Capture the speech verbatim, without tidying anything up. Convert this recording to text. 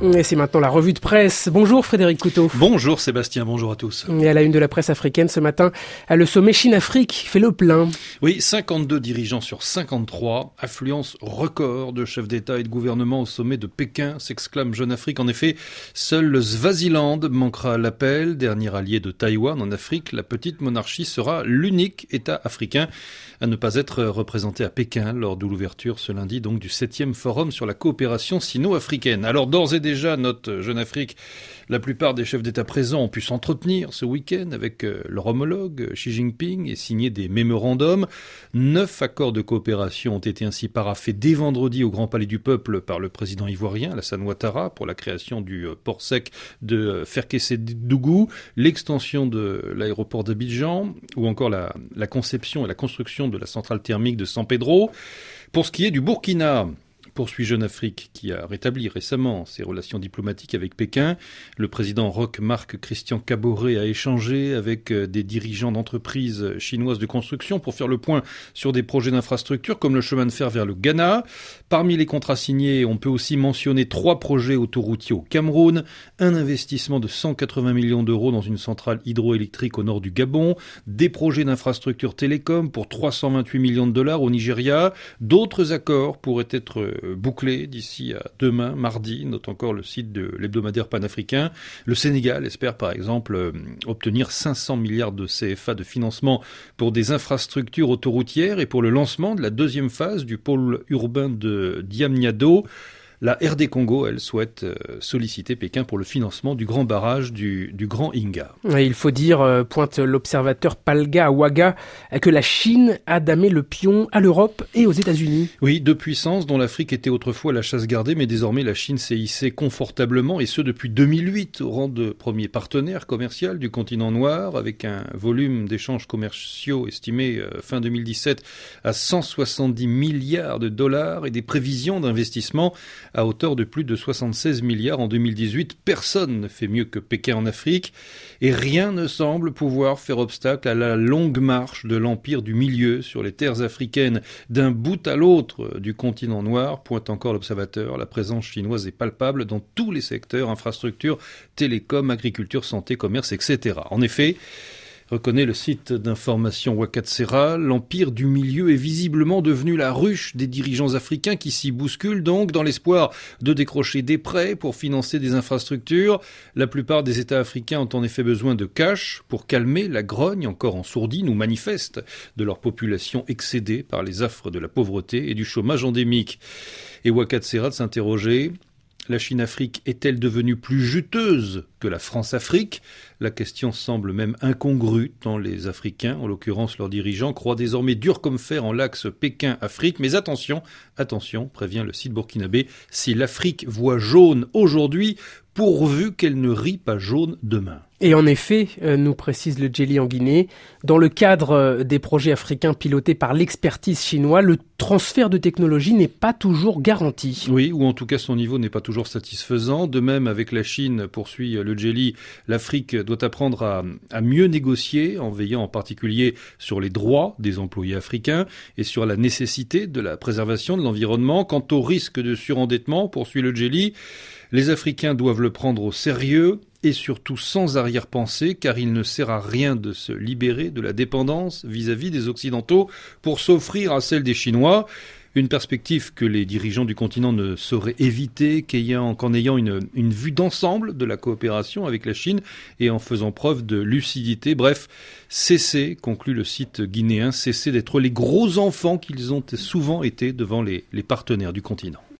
Et c'est maintenant la revue de presse. Bonjour Frédéric Couteau. Bonjour Sébastien, bonjour à tous. Et à la une de la presse africaine ce matin, le sommet Chine-Afrique fait le plein. Oui, cinquante-deux dirigeants sur cinquante-trois, affluence record de chefs d'État et de gouvernement au sommet de Pékin, s'exclame Jeune Afrique. En effet, seul le Swaziland manquera à l'appel, dernier allié de Taïwan en Afrique. La petite monarchie sera l'unique État africain à ne pas être représenté à Pékin lors de l'ouverture ce lundi donc du septième forum sur la coopération sino-africaine. Alors d'ores et déjà, note Jeune Afrique, la plupart des chefs d'État présents ont pu s'entretenir ce week-end avec leur homologue Xi Jinping et signer des mémorandums. Neuf accords de coopération ont été ainsi paraphés dès vendredi au Grand Palais du Peuple par le président ivoirien Alassane Ouattara pour la création du port sec de Ferkessédougou, l'extension de l'aéroport d'Abidjan ou encore la, la conception et la construction de la centrale thermique de San Pedro. Pour ce qui est du Burkina, poursuit Jeune Afrique, qui a rétabli récemment ses relations diplomatiques avec Pékin. Le président Roch-Marc Christian Kaboré a échangé avec des dirigeants d'entreprises chinoises de construction pour faire le point sur des projets d'infrastructure comme le chemin de fer vers le Ghana. Parmi les contrats signés, on peut aussi mentionner trois projets autoroutiers au Cameroun, un investissement de cent quatre-vingts millions d'euros dans une centrale hydroélectrique au nord du Gabon, des projets d'infrastructures télécom pour trois cent vingt-huit millions de dollars au Nigeria. D'autres accords pourraient être bouclé d'ici à demain, mardi, note encore le site de l'hebdomadaire panafricain. Le Sénégal espère par exemple obtenir cinq cents milliards de C F A de financement pour des infrastructures autoroutières et pour le lancement de la deuxième phase du pôle urbain de Diamniadio. La R D Congo, elle, souhaite solliciter Pékin pour le financement du grand barrage du, du Grand Inga. Et il faut dire, pointe l'observateur Palga Ouaga, que la Chine a damé le pion à l'Europe et aux États-Unis. Oui, deux puissances dont l'Afrique était autrefois la chasse gardée, mais désormais la Chine s'est hissée confortablement, et ce depuis deux mille huit, au rang de premier partenaire commercial du continent noir, avec un volume d'échanges commerciaux estimé euh, fin deux mille dix-sept à cent soixante-dix milliards de dollars et des prévisions d'investissement à hauteur de plus de soixante-seize milliards en deux mille dix-huit. Personne ne fait mieux que Pékin en Afrique et rien ne semble pouvoir faire obstacle à la longue marche de l'empire du milieu sur les terres africaines d'un bout à l'autre du continent noir, pointe encore l'observateur. La présence chinoise est palpable dans tous les secteurs, infrastructures, télécom, agriculture, santé, commerce, et cetera. En effet, reconnaît le site d'information Wakatsera, l'empire du milieu est visiblement devenu la ruche des dirigeants africains qui s'y bousculent donc dans l'espoir de décrocher des prêts pour financer des infrastructures. La plupart des États africains ont en effet besoin de cash pour calmer la grogne encore en sourdine ou manifeste de leur population excédée par les affres de la pauvreté et du chômage endémique. Et Wakatsera de s'interroger: la Chine-Afrique est-elle devenue plus juteuse que la France-Afrique ? La question semble même incongrue tant les Africains, en l'occurrence leurs dirigeants, croient désormais dur comme fer en l'axe Pékin-Afrique. Mais attention, attention, prévient le site burkinabé, si l'Afrique voit jaune aujourd'hui, pourvu qu'elle ne rit pas jaune demain. Et en effet, euh, nous précise le Djeli en Guinée, dans le cadre euh, des projets africains pilotés par l'expertise chinoise, le transfert de technologie n'est pas toujours garanti. Oui, ou en tout cas son niveau n'est pas toujours satisfaisant. De même avec la Chine, poursuit le Djeli, l'Afrique doit apprendre à, à mieux négocier en veillant en particulier sur les droits des employés africains et sur la nécessité de la préservation de l'environnement. Quant au risque de surendettement, poursuit le Djeli, les Africains doivent le prendre au sérieux et surtout sans arrière-pensée, car il ne sert à rien de se libérer de la dépendance vis-à-vis des Occidentaux pour s'offrir à celle des Chinois. Une perspective que les dirigeants du continent ne sauraient éviter qu'ayant, qu'en ayant une, une vue d'ensemble de la coopération avec la Chine et en faisant preuve de lucidité. Bref, cessez, conclut le site guinéen, cessez d'être les gros enfants qu'ils ont souvent été devant les, les partenaires du continent.